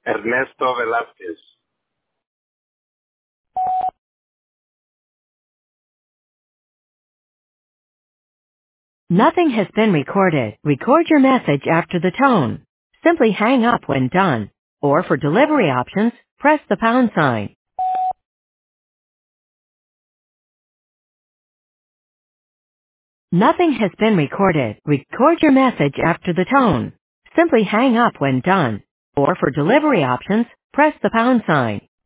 Ernesto Velázquez. Nothing has been recorded. Record your message after the tone. Simply hang up when done. Or for delivery options, press the pound sign. Nothing has been recorded. Record your message after the tone. Simply hang up when done. Or for delivery options, press the pound sign.